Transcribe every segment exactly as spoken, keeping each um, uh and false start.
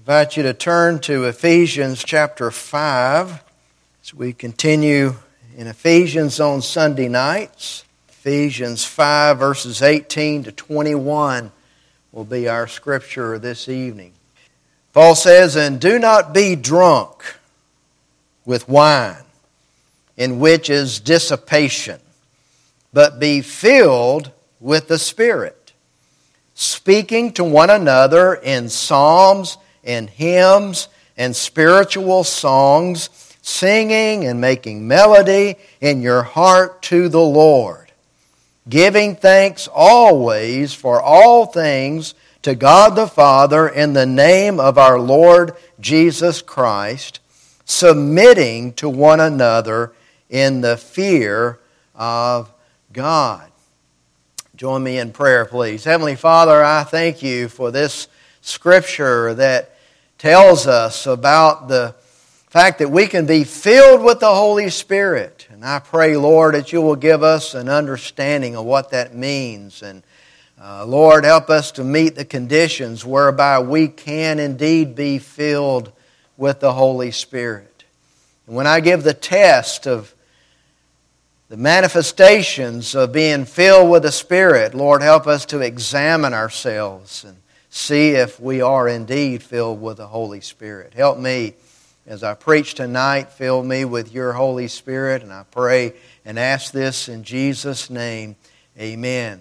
invite you to turn to Ephesians chapter five as we continue in Ephesians on Sunday nights. Ephesians five verses eighteen to twenty-one will be our scripture this evening. Paul says, "And do not be drunk with wine, in which is dissipation, but be filled with the Spirit, speaking to one another in psalms and hymns and spiritual songs, singing and making melody in your heart to the Lord, giving thanks always for all things to God the Father in the name of our Lord Jesus Christ, submitting to one another in the fear of God." Join me in prayer, please. Heavenly Father, I thank you for this scripture that tells us about the fact that we can be filled with the Holy Spirit. And I pray, Lord, that you will give us an understanding of what that means. And uh, Lord, help us to meet the conditions whereby we can indeed be filled with the Holy Spirit. And when I give the test of the manifestations of being filled with the Spirit, Lord, help us to examine ourselves and see if we are indeed filled with the Holy Spirit. Help me as I preach tonight. Fill me with your Holy Spirit, and I pray and ask this in Jesus' name. Amen.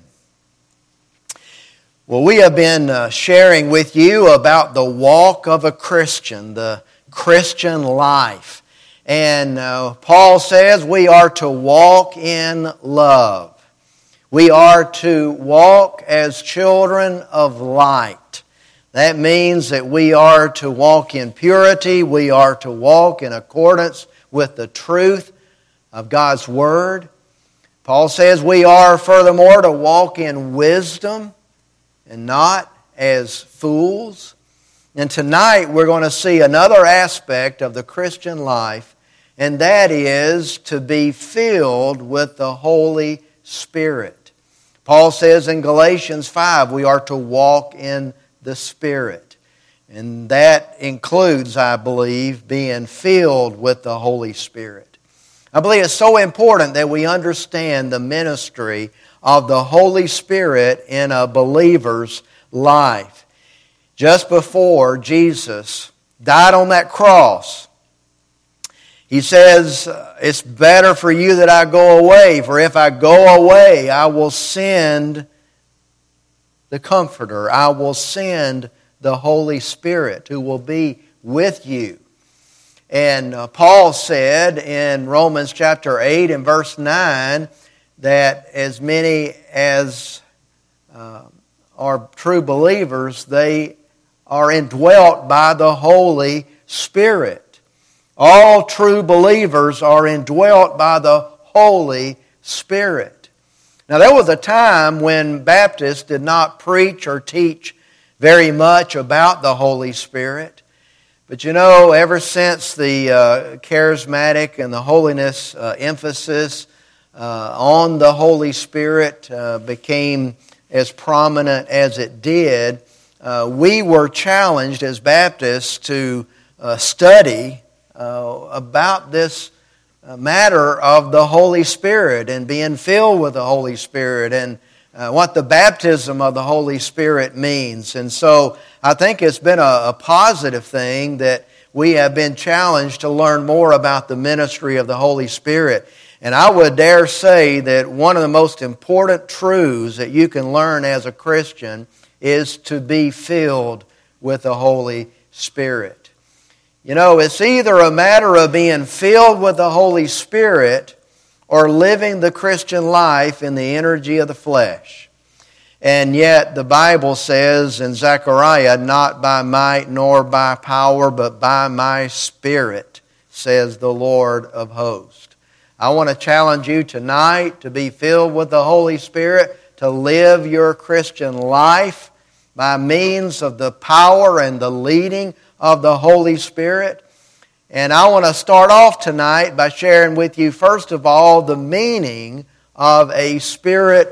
Well, we have been uh, sharing with you about the walk of a Christian, the Christian life. And uh, Paul says we are to walk in love. We are to walk as children of light. That means that we are to walk in purity. We are to walk in accordance with the truth of God's Word. Paul says we are furthermore to walk in wisdom and not as fools. And tonight we're going to see another aspect of the Christian life, and that is to be filled with the Holy Spirit. Paul says in Galatians five we are to walk in the Spirit. And that includes, I believe, being filled with the Holy Spirit. I believe it's so important that we understand the ministry of the Holy Spirit in a believer's life. Just before Jesus died on that cross, He says, "It's better for you that I go away, for if I go away, I will send the Comforter. I will send the Holy Spirit who will be with you." And uh, Paul said in Romans chapter eight and verse nine that as many as uh, are true believers, they are indwelt by the Holy Spirit. All true believers are indwelt by the Holy Spirit. Now, there was a time when Baptists did not preach or teach very much about the Holy Spirit. But you know, ever since the uh, charismatic and the holiness uh, emphasis uh, on the Holy Spirit uh, became as prominent as it did, uh, we were challenged as Baptists to uh, study uh, about this matter of the Holy Spirit and being filled with the Holy Spirit and uh, what the baptism of the Holy Spirit means. And so I think it's been a, a positive thing that we have been challenged to learn more about the ministry of the Holy Spirit. And I would dare say that one of the most important truths that you can learn as a Christian is to be filled with the Holy Spirit. You know, it's either a matter of being filled with the Holy Spirit or living the Christian life in the energy of the flesh. And yet the Bible says in Zechariah, "Not by might nor by power, but by my Spirit, says the Lord of hosts." I want to challenge you tonight to be filled with the Holy Spirit, to live your Christian life by means of the power and the leading of the Holy Spirit. And I want to start off tonight by sharing with you, first of all, the meaning of a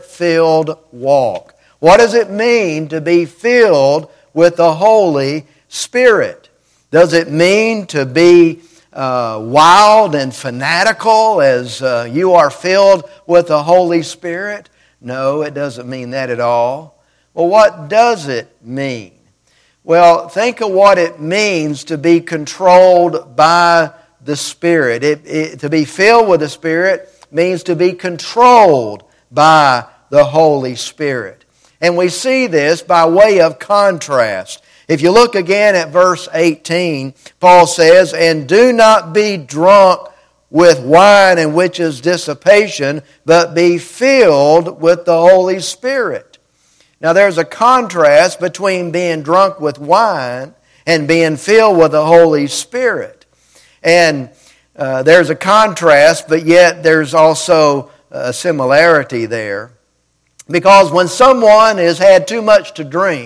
Spirit-filled walk. What does it mean to be filled with the Holy Spirit. Does it mean to be uh, wild and fanatical as uh, you are filled with the Holy Spirit? No, it doesn't mean that at all. Well, what does it mean? Well, think of what it means to be controlled by the Spirit. It, it, to be filled with the Spirit means to be controlled by the Holy Spirit. And we see this by way of contrast. If you look again at verse eighteen, Paul says, "And do not be drunk with wine, in which is dissipation, but be filled with the Holy Spirit." Now there's a contrast between being drunk with wine and being filled with the Holy Spirit. And uh, there's a contrast, but yet there's also a similarity there. Because when someone has had too much to drink,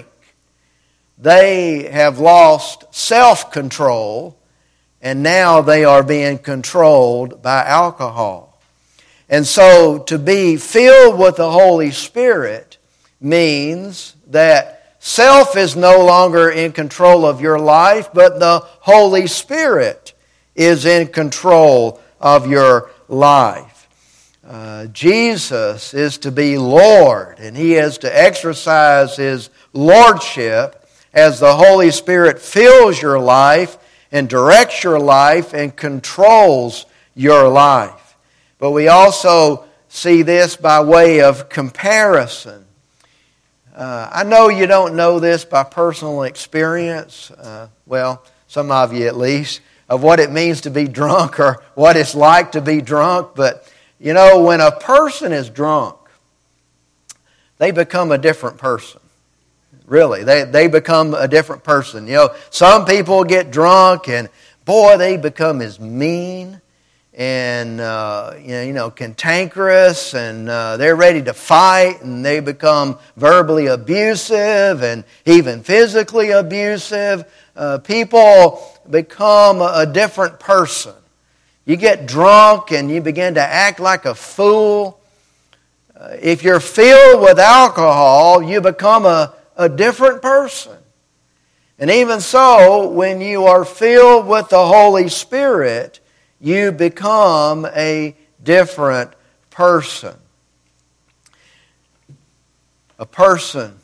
they have lost self-control, and now they are being controlled by alcohol. And so to be filled with the Holy Spirit means that self is no longer in control of your life, but the Holy Spirit is in control of your life. Uh, Jesus is to be Lord, and He is to exercise His lordship as the Holy Spirit fills your life and directs your life and controls your life. But we also see this by way of comparison. Uh, I know you don't know this by personal experience, uh, well, some of you at least, of what it means to be drunk or what it's like to be drunk, but you know, when a person is drunk, they become a different person. Really, they, they become a different person. You know, some people get drunk and, boy, they become as mean and, uh, you know, cantankerous, and uh, they're ready to fight, and they become verbally abusive and even physically abusive. Uh, people become a different person. You get drunk and you begin to act like a fool. Uh, if you're filled with alcohol, you become a, a different person. And even so, when you are filled with the Holy Spirit, you become a different person. A person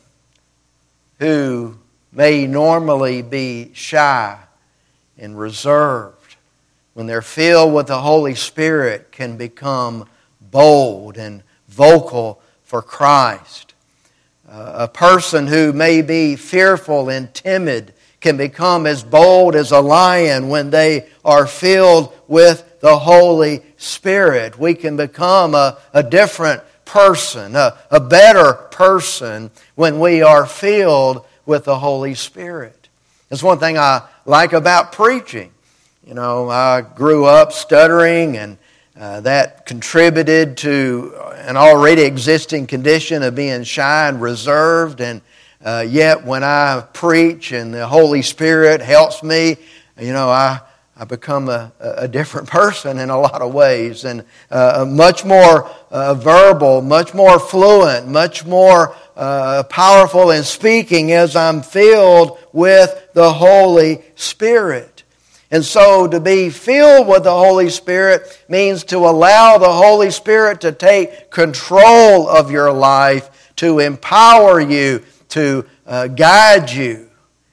who may normally be shy and reserved, when they're filled with the Holy Spirit, can become bold and vocal for Christ. Uh, a person who may be fearful and timid can become as bold as a lion when they are filled with the Holy Spirit. We can become a, a different person, a, a better person when we are filled with the Holy Spirit. That's one thing I like about preaching. You know, I grew up stuttering, and uh, that contributed to an already existing condition of being shy and reserved. And uh, yet when I preach and the Holy Spirit helps me, you know, I, I become a, a different person in a lot of ways, and uh, much more uh, verbal, much more fluent, much more uh, powerful in speaking as I'm filled with the Holy Spirit. And so to be filled with the Holy Spirit means to allow the Holy Spirit to take control of your life, to empower you, to uh, guide you.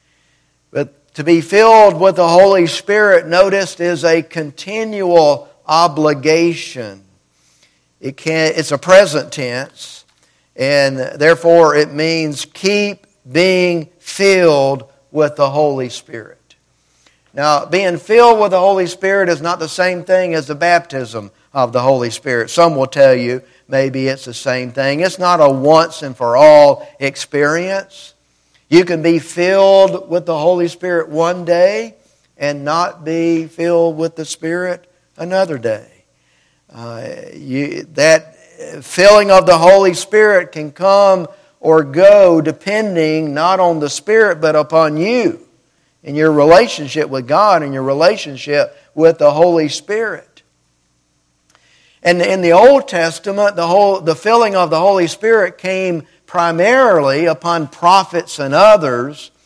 But to be filled with the Holy Spirit, notice, is a continual obligation. It can, it's a present tense, and therefore it means keep being filled with the Holy Spirit. Now, being filled with the Holy Spirit is not the same thing as the baptism of the Holy Spirit. Some will tell you maybe it's the same thing. It's not a once and for all experience. You can be filled with the Holy Spirit one day and not be filled with the Spirit another day. Uh, you, that filling of the Holy Spirit can come or go depending not on the Spirit but upon you, in your relationship with God and your relationship with the Holy Spirit. And in the Old Testament, the whole the filling of the Holy Spirit came primarily upon prophets and others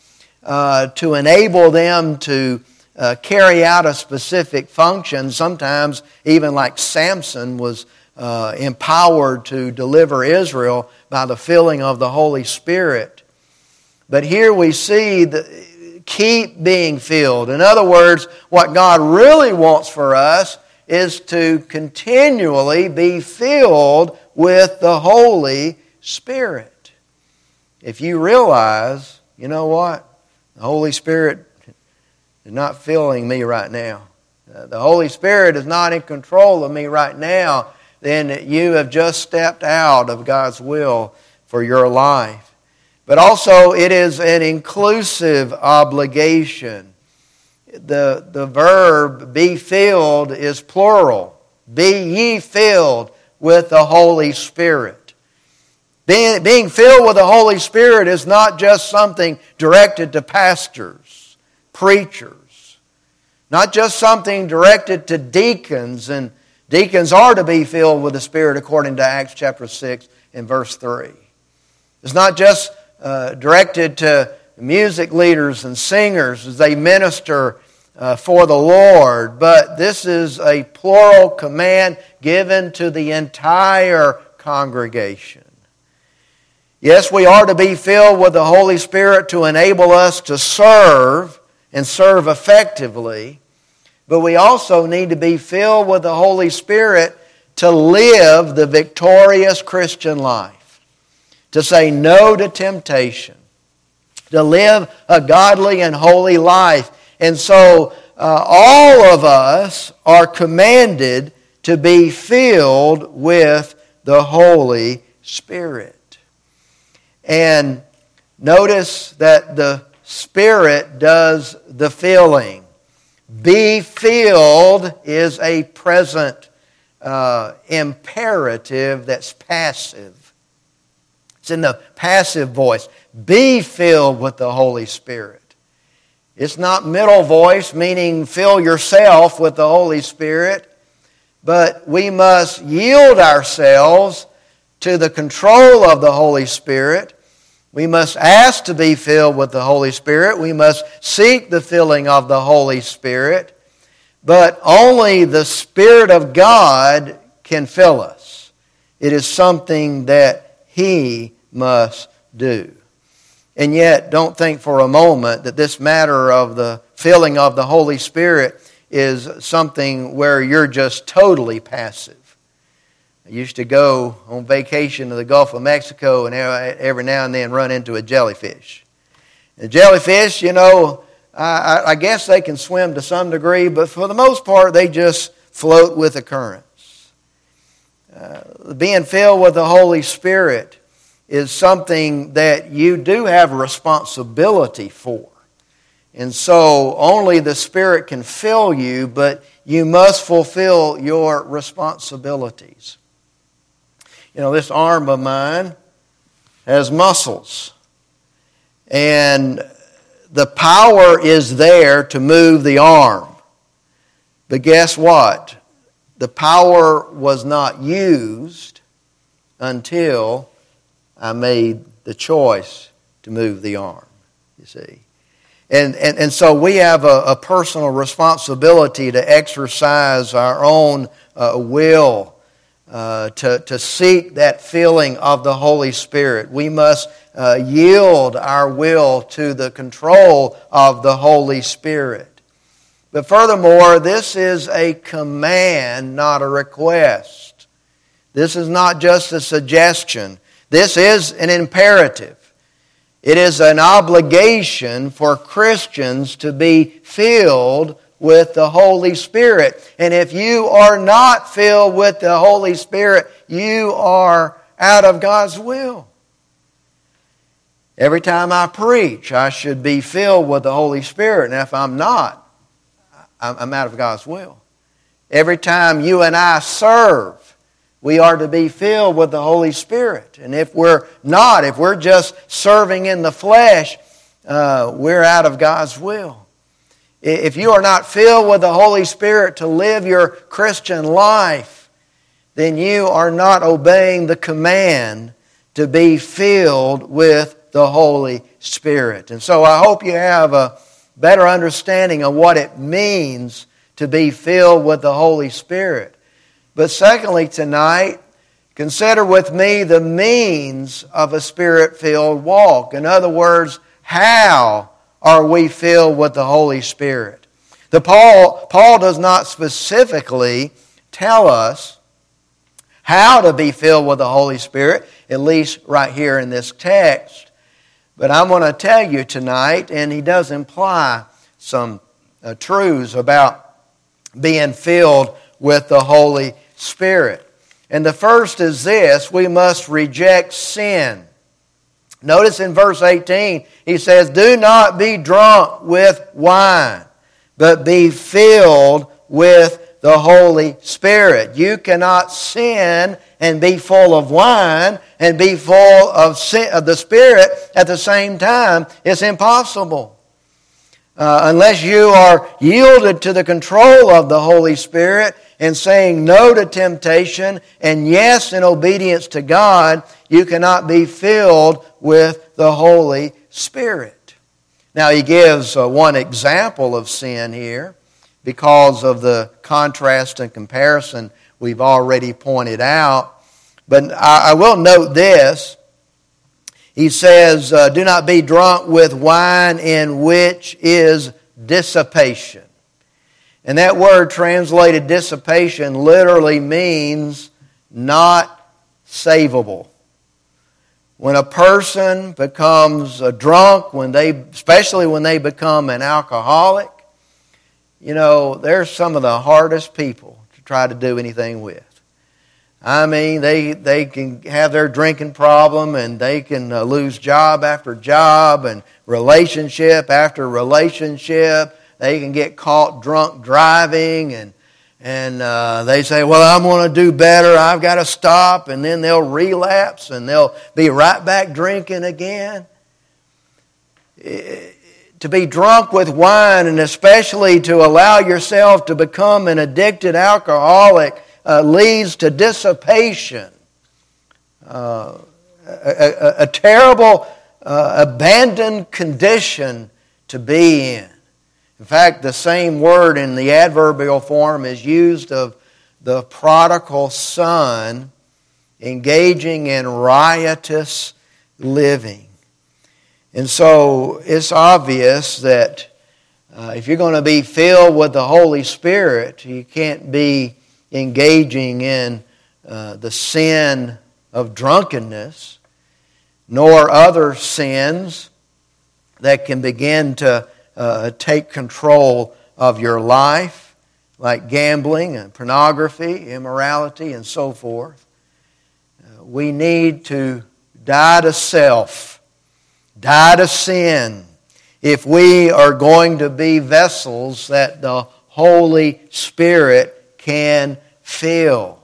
uh, to enable them to uh, carry out a specific function. Sometimes even like Samson was uh, empowered to deliver Israel by the filling of the Holy Spirit. But here we see the, keep being filled. In other words, what God really wants for us is to continually be filled with the Holy Spirit. If you realize, you know what? The Holy Spirit is not filling me right now. Uh, the Holy Spirit is not in control of me right now. Then you have just stepped out of God's will for your life. But also it is an inclusive obligation. The, the verb be filled is plural. Be ye filled with the Holy Spirit. Being, being filled with the Holy Spirit is not just something directed to pastors, preachers. Not just something directed to deacons. And deacons are to be filled with the Spirit according to Acts chapter six and verse three. It's not just uh, directed to music leaders and singers as they minister Uh, for the Lord, but this is a plural command given to the entire congregation. Yes, we are to be filled with the Holy Spirit to enable us to serve and serve effectively, but we also need to be filled with the Holy Spirit to live the victorious Christian life, to say no to temptation, to live a godly and holy life. And so uh, all of us are commanded to be filled with the Holy Spirit. And notice that the Spirit does the filling. Be filled is a present uh, imperative that's passive. It's in the passive voice. Be filled with the Holy Spirit. It's not middle voice, meaning fill yourself with the Holy Spirit, but we must yield ourselves to the control of the Holy Spirit. We must ask to be filled with the Holy Spirit. We must seek the filling of the Holy Spirit, but only the Spirit of God can fill us. It is something that He must do. And yet, don't think for a moment that this matter of the filling of the Holy Spirit is something where you're just totally passive. I used to go on vacation to the Gulf of Mexico and every now and then run into a jellyfish. The jellyfish, you know, I, I guess they can swim to some degree, but for the most part, they just float with the currents. Uh, being filled with the Holy Spirit is something that you do have a responsibility for. And so only the Spirit can fill you, but you must fulfill your responsibilities. You know, this arm of mine has muscles. And the power is there to move the arm. But guess what? The power was not used until I made the choice to move the arm, you see. And, and, and so we have a, a personal responsibility to exercise our own uh, will, uh, to, to seek that filling of the Holy Spirit. We must uh, yield our will to the control of the Holy Spirit. But furthermore, this is a command, not a request. This is not just a suggestion. This is an imperative. It is an obligation for Christians to be filled with the Holy Spirit. And if you are not filled with the Holy Spirit, you are out of God's will. Every time I preach, I should be filled with the Holy Spirit. And if I'm not, I'm out of God's will. Every time you and I serve, we are to be filled with the Holy Spirit. And if we're not, if we're just serving in the flesh, uh, we're out of God's will. If you are not filled with the Holy Spirit to live your Christian life, then you are not obeying the command to be filled with the Holy Spirit. And so I hope you have a better understanding of what it means to be filled with the Holy Spirit. But secondly, tonight, consider with me the means of a Spirit-filled walk. In other words, how are we filled with the Holy Spirit? The Paul, Paul does not specifically tell us how to be filled with the Holy Spirit, at least right here in this text. But I'm going to tell you tonight, and he does imply some uh, truths about being filled with the Holy Spirit. And the first is this: we must reject sin. Notice in verse eighteen, he says, "Do not be drunk with wine, but be filled with the Holy Spirit." You cannot sin and be full of wine and be full of, sin, of the Spirit at the same time. It's impossible. Uh, unless you are yielded to the control of the Holy Spirit and saying no to temptation and yes in obedience to God, you cannot be filled with the Holy Spirit. Now he gives uh, one example of sin here because of the contrast and comparison we've already pointed out. But I, I will note this. He says, uh, do not be drunk with wine in which is dissipation. And that word translated dissipation literally means not savable. When a person becomes a drunk, when they, especially when they become an alcoholic, you know, they're some of the hardest people to try to do anything with. I mean, they they can have their drinking problem, and they can uh, lose job after job and relationship after relationship. They can get caught drunk driving, and and uh, they say, well, I'm going to do better. I've got to stop. And then they'll relapse, and they'll be right back drinking again. It, to be drunk with wine, and especially to allow yourself to become an addicted alcoholic, uh, leads to dissipation. Uh, a, a, a terrible, uh, abandoned condition to be in. In fact, the same word in the adverbial form is used of the prodigal son engaging in riotous living. And so it's obvious that uh, if you're going to be filled with the Holy Spirit, you can't be engaging in uh, the sin of drunkenness, nor other sins that can begin to uh, take control of your life, like gambling and pornography, immorality, and so forth. Uh, we need to die to self, die to sin, if we are going to be vessels that the Holy Spirit can fill.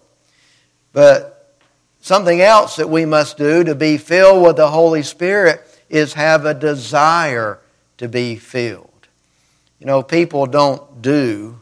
But something else that we must do to be filled with the Holy Spirit is have a desire to be filled. You know, people don't do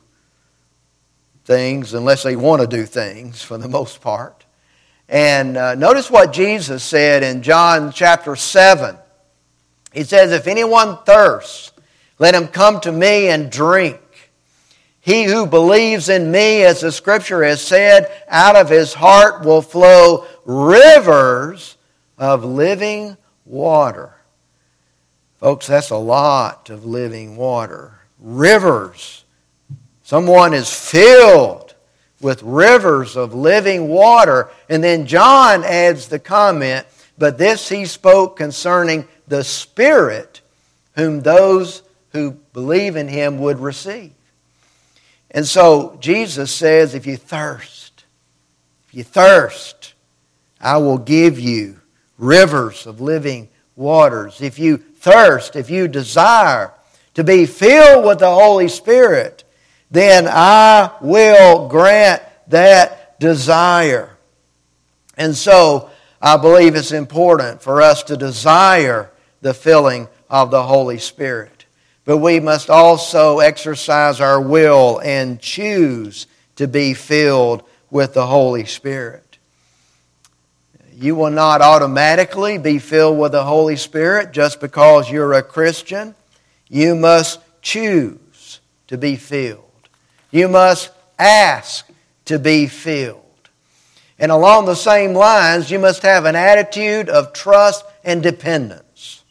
things unless they want to do things, for the most part. And uh, notice what Jesus said in John chapter seven. He says, if anyone thirsts, let him come to me and drink. He who believes in me, as the Scripture has said, out of his heart will flow rivers of living water. Folks, that's a lot of living water. Rivers. Someone is filled with rivers of living water. And then John adds the comment, but this he spoke concerning the Spirit, whom those who believe in him would receive. And so Jesus says, if you thirst, if you thirst, I will give you rivers of living waters. If you thirst, if you desire to be filled with the Holy Spirit, then I will grant that desire. And so I believe it's important for us to desire the filling of the Holy Spirit. But we must also exercise our will and choose to be filled with the Holy Spirit. You will not automatically be filled with the Holy Spirit just because you're a Christian. You must choose to be filled. You must ask to be filled. And along the same lines, you must have an attitude of trust and dependence.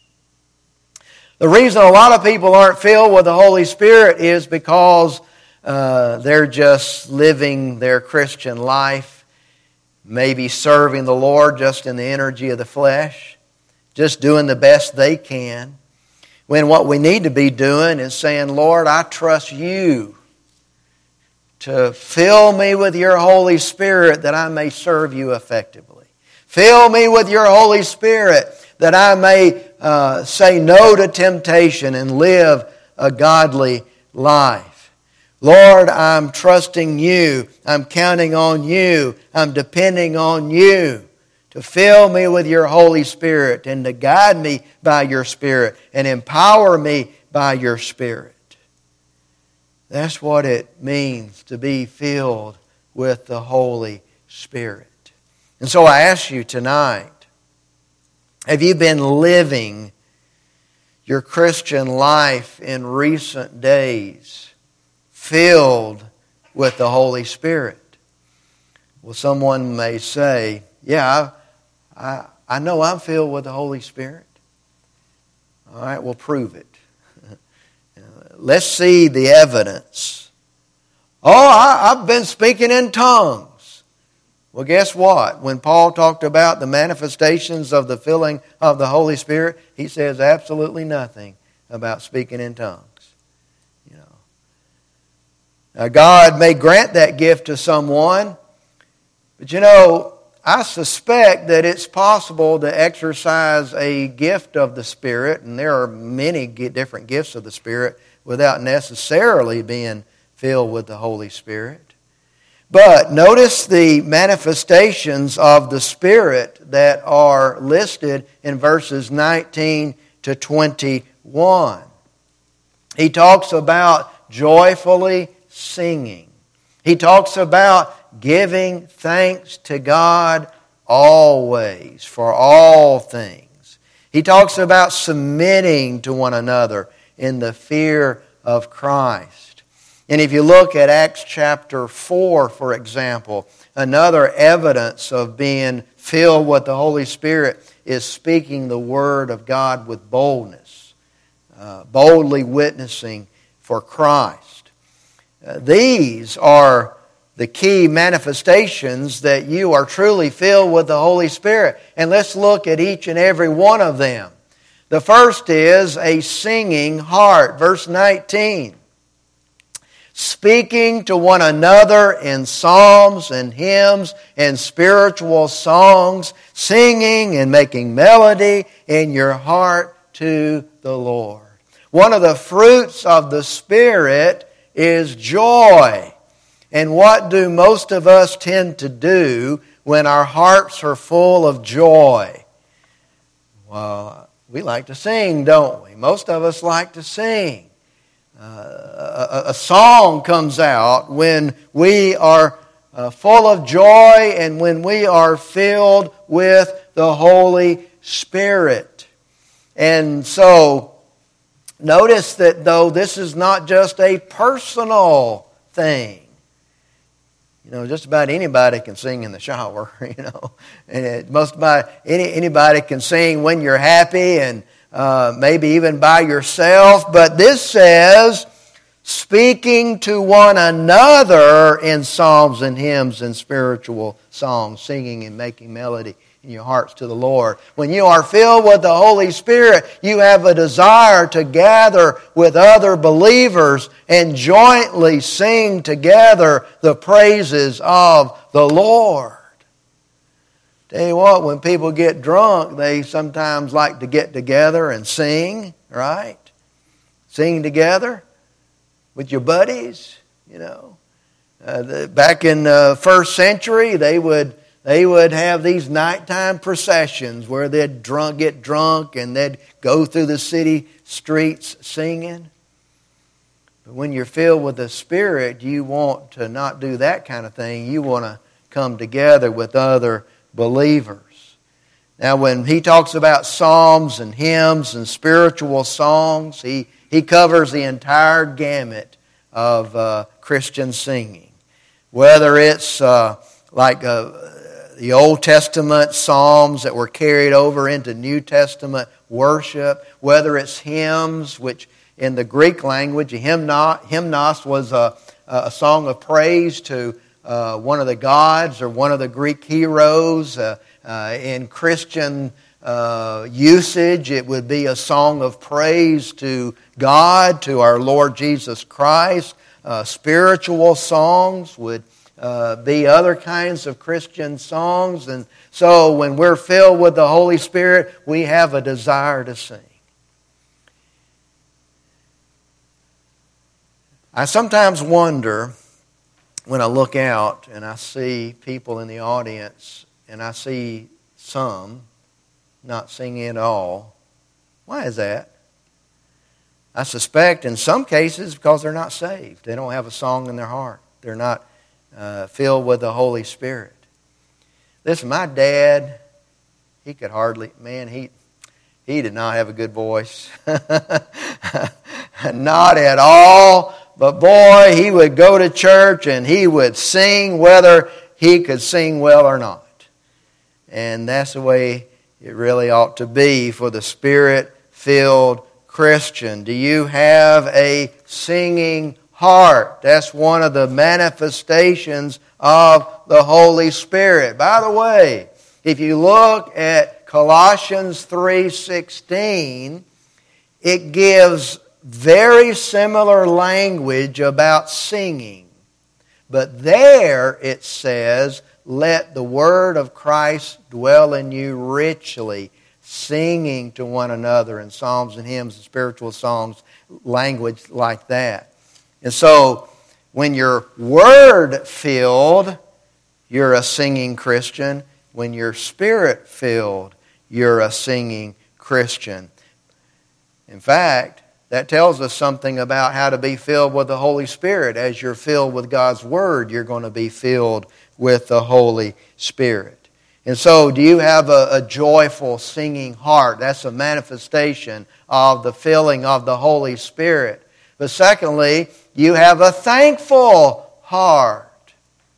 The reason a lot of people aren't filled with the Holy Spirit is because uh, they're just living their Christian life, maybe serving the Lord just in the energy of the flesh, just doing the best they can, when what we need to be doing is saying, Lord, I trust You to fill me with Your Holy Spirit that I may serve You effectively. Fill me with Your Holy Spirit that I may uh, say no to temptation and live a godly life. Lord, I'm trusting You. I'm counting on You. I'm depending on You to fill me with Your Holy Spirit and to guide me by Your Spirit and empower me by Your Spirit. That's what it means to be filled with the Holy Spirit. And so I ask you tonight, have you been living your Christian life in recent days filled with the Holy Spirit? Well, someone may say, yeah, I, I know I'm filled with the Holy Spirit. All right, well, prove it. Let's see the evidence. Oh, I, I've been speaking in tongues. Well, guess what? When Paul talked about the manifestations of the filling of the Holy Spirit, he says absolutely nothing about speaking in tongues. You know, now, God may grant that gift to someone, but you know, I suspect that it's possible to exercise a gift of the Spirit, and there are many different gifts of the Spirit, without necessarily being filled with the Holy Spirit. But notice the manifestations of the Spirit that are listed in verses nineteen to twenty-one. He talks about joyfully singing. He talks about giving thanks to God always for all things. He talks about submitting to one another in the fear of Christ. And if you look at Acts chapter four, for example, another evidence of being filled with the Holy Spirit is speaking the Word of God with boldness, uh, boldly witnessing for Christ. Uh, these are the key manifestations that you are truly filled with the Holy Spirit. And let's look at each and every one of them. The first is a singing heart. Verse nineteen. Speaking to one another in psalms and hymns and spiritual songs, singing and making melody in your heart to the Lord. One of the fruits of the Spirit is joy. And what do most of us tend to do when our hearts are full of joy? Well, we like to sing, don't we? Most of us like to sing. Uh, a, a song comes out when we are uh, full of joy and when we are filled with the Holy Spirit. And so, notice that though this is not just a personal thing. You know, just about anybody can sing in the shower, you know. And it, most about any, anybody can sing when you're happy and uh, maybe even by yourself. But this says, speaking to one another in psalms and hymns and spiritual songs, singing and making melody in your hearts to the Lord. When you are filled with the Holy Spirit, you have a desire to gather with other believers and jointly sing together the praises of the Lord. Tell you what, when people get drunk, they sometimes like to get together and sing, right? Sing together with your buddies, you know. Uh, the, back in the first century, they would They would have these nighttime processions where they'd drunk, get drunk and they'd go through the city streets singing. But when you're filled with the Spirit, you want to not do that kind of thing. You want to come together with other believers. Now, when he talks about psalms and hymns and spiritual songs, he, he covers the entire gamut of uh, Christian singing. Whether it's uh, like uh, the Old Testament psalms that were carried over into New Testament worship, whether it's hymns, which in the Greek language, a hymnos, hymnos was a, a song of praise to uh, one of the gods or one of the Greek heroes. Uh, uh, in Christian uh, usage, it would be a song of praise to God, to our Lord Jesus Christ. Uh, spiritual songs would uh, be other kinds of Christian songs. And so when we're filled with the Holy Spirit, we have a desire to sing. I sometimes wonder when I look out and I see people in the audience and I see some not singing at all. Why is that? I suspect in some cases because they're not saved. They don't have a song in their heart. They're not uh, filled with the Holy Spirit. Listen, my dad, he could hardly, man, he he did not have a good voice. Not at all. But boy, he would go to church and he would sing whether he could sing well or not. And that's the way it really ought to be for the Spirit-filled Christian. Do you have a singing heart? That's one of the manifestations of the Holy Spirit. By the way, if you look at Colossians three sixteen, it gives very similar language about singing. But there it says, let the word of Christ dwell in you richly, singing to one another in psalms and hymns and spiritual songs, language like that. And so, when you're word-filled, you're a singing Christian. When you're Spirit-filled, you're a singing Christian. In fact, that tells us something about how to be filled with the Holy Spirit. As you're filled with God's Word, you're going to be filled with the Holy Spirit. And so, do you have a, a joyful singing heart? That's a manifestation of the filling of the Holy Spirit. But secondly, you have a thankful heart.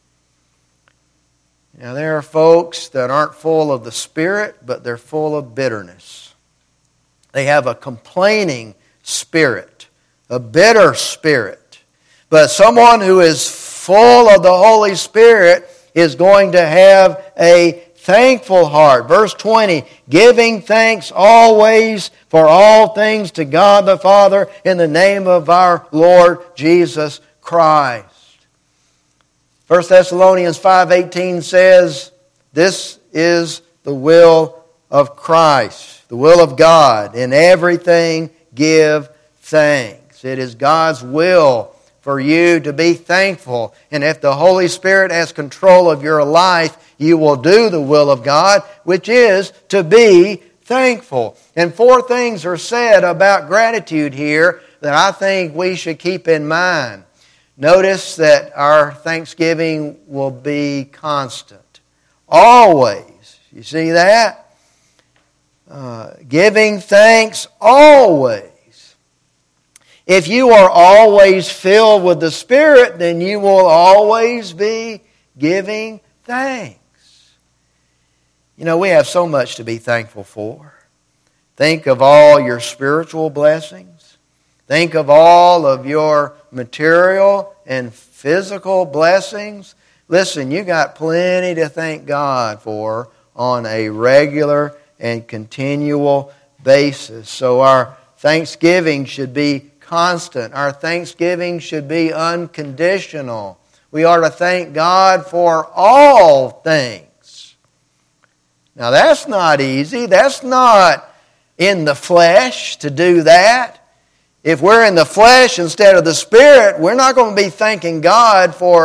Now, there are folks that aren't full of the Spirit, but they're full of bitterness. They have a complaining spirit, a bitter spirit. But someone who is full of the Holy Spirit is going to have a thankful heart. Verse twenty, giving thanks always for all things to God the Father in the name of our Lord Jesus Christ. First Thessalonians five eighteen says, this is the will of Christ, the will of God. In everything give thanks. It is God's will for you to be thankful. And if the Holy Spirit has control of your life, you will do the will of God, which is to be thankful. And four things are said about gratitude here that I think we should keep in mind. Notice that our thanksgiving will be constant. Always. You see that? Uh, giving thanks always. If you are always filled with the Spirit, then you will always be giving thanks. You know, we have so much to be thankful for. Think of all your spiritual blessings. Think of all of your material and physical blessings. Listen, you got plenty to thank God for on a regular and continual basis. So our thanksgiving should be constant. Our thanksgiving should be unconditional. We are to thank God for all things. Now that's not easy. That's not in the flesh to do that. If we're in the flesh instead of the Spirit, we're not going to be thanking God for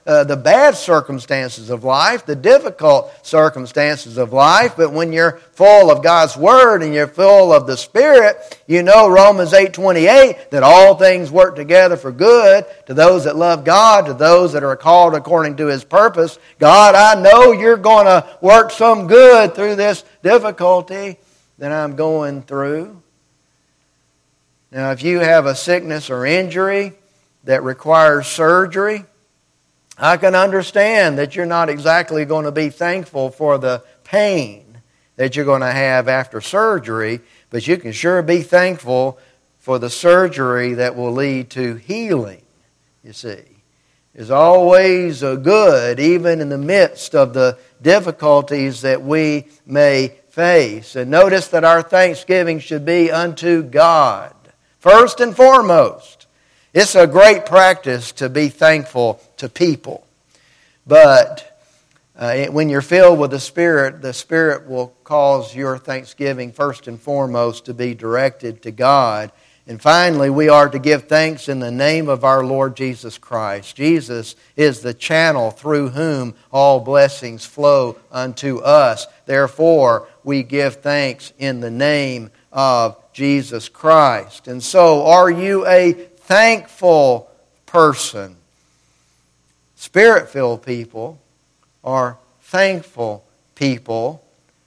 uh, the bad circumstances of life, the difficult circumstances of life. But when you're full of God's Word and you're full of the Spirit, you know Romans eight twenty-eight, that all things work together for good to those that love God, to those that are called according to His purpose. God, I know You're going to work some good through this difficulty that I'm going through. Now, if you have a sickness or injury that requires surgery, I can understand that you're not exactly going to be thankful for the pain that you're going to have after surgery, but you can sure be thankful for the surgery that will lead to healing, you see. There's always a good, even in the midst of the difficulties that we may face. And notice that our thanksgiving should be unto God, first and foremost. It's a great practice to be thankful to people. But uh, when you're filled with the Spirit, the Spirit will cause your thanksgiving first and foremost to be directed to God. And finally, we are to give thanks in the name of our Lord Jesus Christ. Jesus is the channel through whom all blessings flow unto us. Therefore, we give thanks in the name of Jesus Christ. And so, are you a thankful person? Spirit-filled people are thankful people.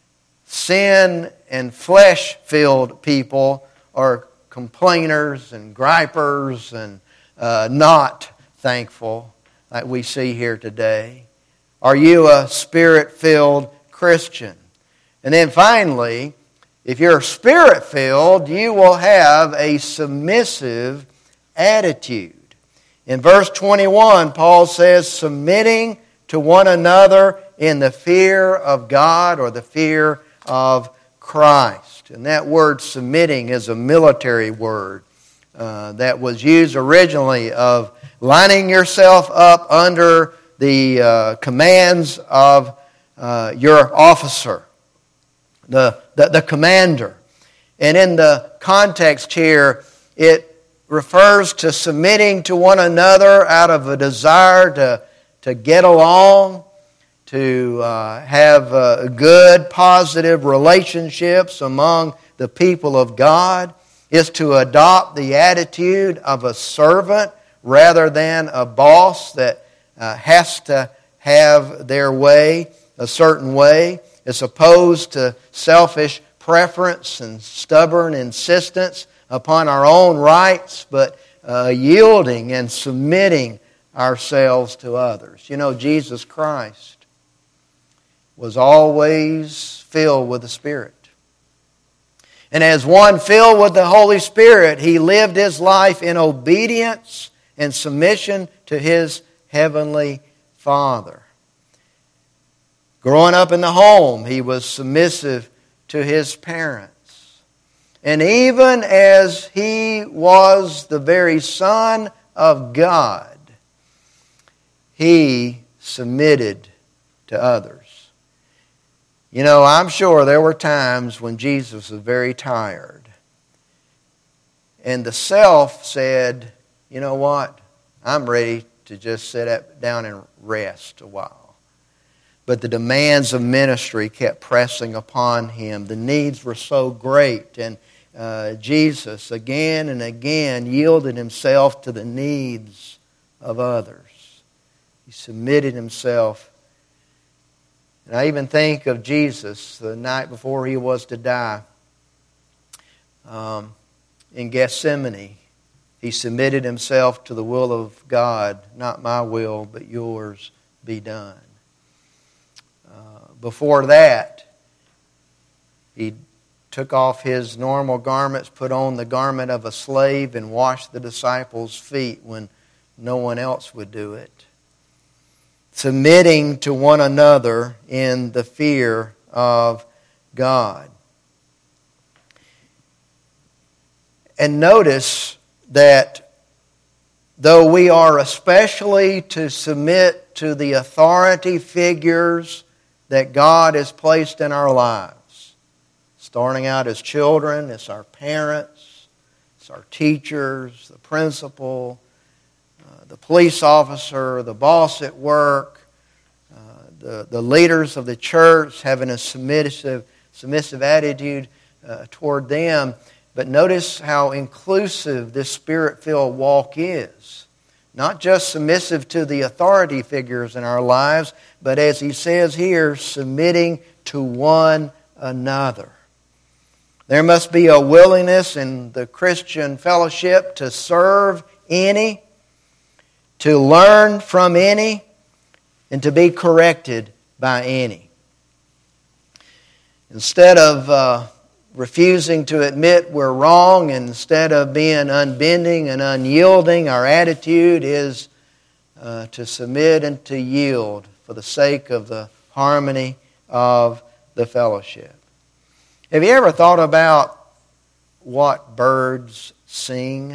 Sin and flesh-filled people are complainers and gripers and uh, not thankful, like we see here today. Are you a Spirit-filled Christian? And then finally, if you're Spirit-filled, you will have a submissive attitude. In verse twenty-one, Paul says, submitting to one another in the fear of God, or the fear of Christ. And that word submitting is a military word uh, that was used originally of lining yourself up under the uh, commands of uh, your officer, the, the, the commander. And in the context here, it refers to submitting to one another out of a desire to, to get along, to uh, have uh, good, positive relationships among the people of God. Is to adopt the attitude of a servant rather than a boss that uh, has to have their way a certain way. It's opposed to selfish preference and stubborn insistence upon our own rights, but uh, yielding and submitting ourselves to others. You know, Jesus Christ was always filled with the Spirit. And as one filled with the Holy Spirit, He lived His life in obedience and submission to His Heavenly Father. Growing up in the home, He was submissive to His parents. And even as He was the very Son of God, He submitted to others. You know, I'm sure there were times when Jesus was very tired. And the self said, you know what? I'm ready to just sit down and rest a while. But the demands of ministry kept pressing upon Him. The needs were so great. And uh, Jesus, again and again, yielded Himself to the needs of others. He submitted Himself. And I even think of Jesus the night before He was to die. Um, in Gethsemane, He submitted Himself to the will of God. Not my will, but yours be done. Uh, before that, He took off His normal garments, put on the garment of a slave, and washed the disciples' feet when no one else would do it. Submitting to one another in the fear of God. And notice that though we are especially to submit to the authority figures that God has placed in our lives, starting out as children, it's our parents, it's our teachers, the principal, uh, the police officer, the boss at work, uh, the, the leaders of the church, having a submissive, submissive attitude uh, toward them. But notice how inclusive this Spirit-filled walk is. Not just submissive to the authority figures in our lives, but as he says here, submitting to one another. There must be a willingness in the Christian fellowship to serve any, to learn from any, and to be corrected by any. Instead of uh, refusing to admit we're wrong, instead of being unbending and unyielding, our attitude is uh, to submit and to yield for the sake of the harmony of the fellowship. Have you ever thought about what birds sing?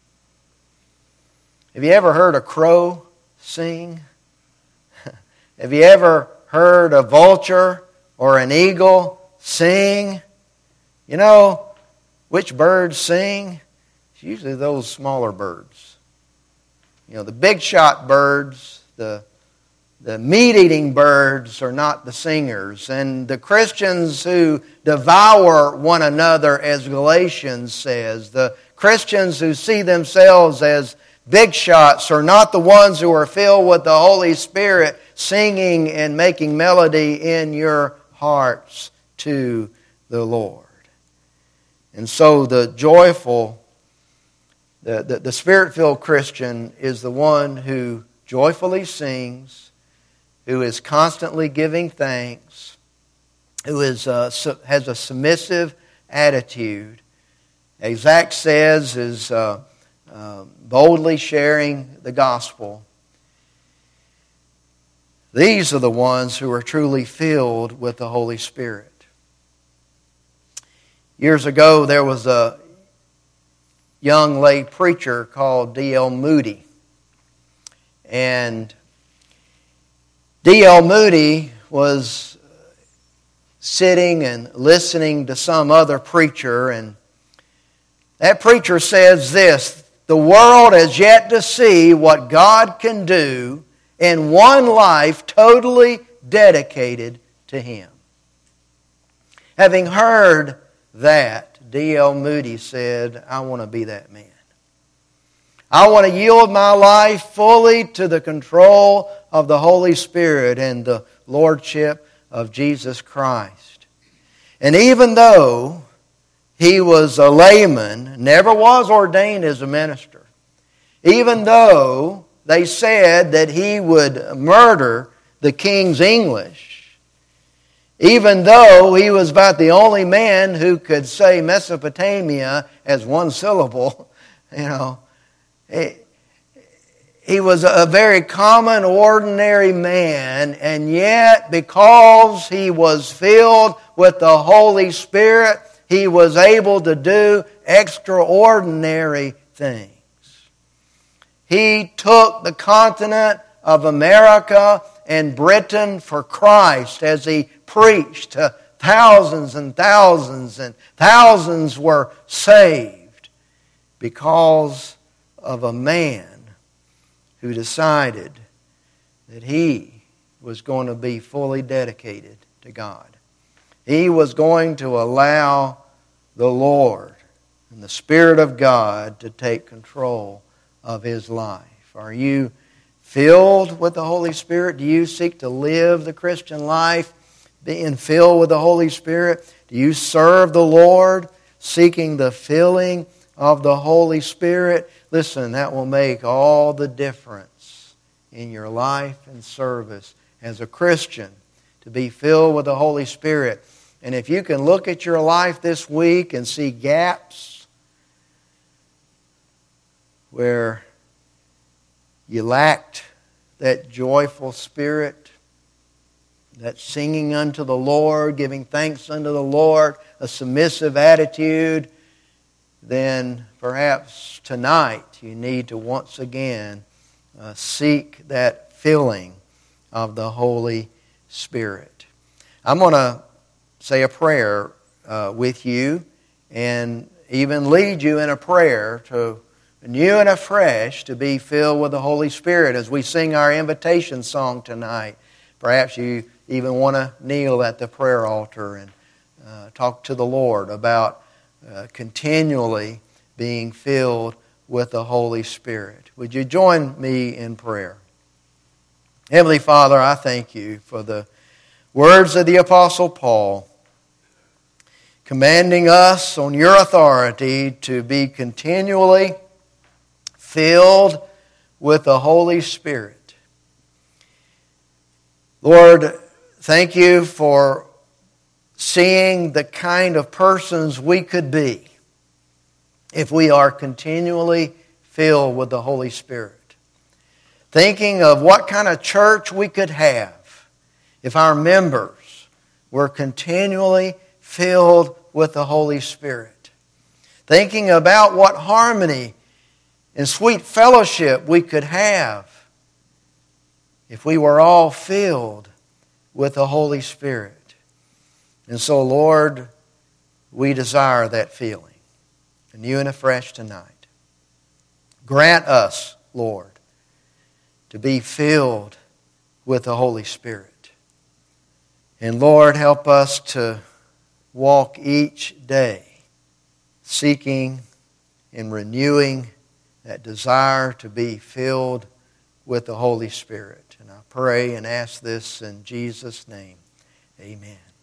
Have you ever heard a crow sing? Have you ever heard a vulture or an eagle sing? You know which birds sing? It's usually those smaller birds. You know, the big shot birds, the The meat-eating birds are not the singers. And the Christians who devour one another, as Galatians says, the Christians who see themselves as big shots are not the ones who are filled with the Holy Spirit singing and making melody in your hearts to the Lord. And so the joyful, the, the, the Spirit-filled Christian is the one who joyfully sings, who is constantly giving thanks, who is uh, has a submissive attitude. As Zach says, is uh, uh, boldly sharing the gospel. These are the ones who are truly filled with the Holy Spirit. Years ago, there was a young lay preacher called D L Moody. And D L Moody was sitting and listening to some other preacher, and that preacher says this: the world has yet to see what God can do in one life totally dedicated to Him. Having heard that, D L Moody said, I want to be that man. I want to yield my life fully to the control of the Holy Spirit and the Lordship of Jesus Christ. And even though he was a layman, never was ordained as a minister, even though they said that he would murder the king's English, even though he was about the only man who could say Mesopotamia as one syllable, you know, he, he was a very common, ordinary man, and yet because he was filled with the Holy Spirit, he was able to do extraordinary things. He took the continent of America and Britain for Christ as he preached to thousands and thousands, and thousands were saved because of a man who decided that he was going to be fully dedicated to God. He was going to allow the Lord and the Spirit of God to take control of his life. Are you filled with the Holy Spirit? Do you seek to live the Christian life being filled with the Holy Spirit? Do you serve the Lord seeking the filling of the Holy Spirit? Listen, that will make all the difference in your life and service as a Christian, to be filled with the Holy Spirit. And if you can look at your life this week and see gaps where you lacked that joyful spirit, that singing unto the Lord, giving thanks unto the Lord, a submissive attitude, then perhaps tonight you need to once again uh, seek that filling of the Holy Spirit. I'm going to say a prayer uh, with you and even lead you in a prayer to new and afresh to be filled with the Holy Spirit as we sing our invitation song tonight. Perhaps you even want to kneel at the prayer altar and uh, talk to the Lord about uh, continually being filled with the Holy Spirit. Would you join me in prayer? Heavenly Father, I thank you for the words of the Apostle Paul, commanding us on your authority to be continually filled with the Holy Spirit. Lord, thank you for seeing the kind of persons we could be if we are continually filled with the Holy Spirit. Thinking of what kind of church we could have if our members were continually filled with the Holy Spirit. Thinking about what harmony and sweet fellowship we could have if we were all filled with the Holy Spirit. And so, Lord, we desire that feeling, anew and afresh tonight. Grant us, Lord, to be filled with the Holy Spirit. And Lord, help us to walk each day seeking and renewing that desire to be filled with the Holy Spirit. And I pray and ask this in Jesus' name. Amen.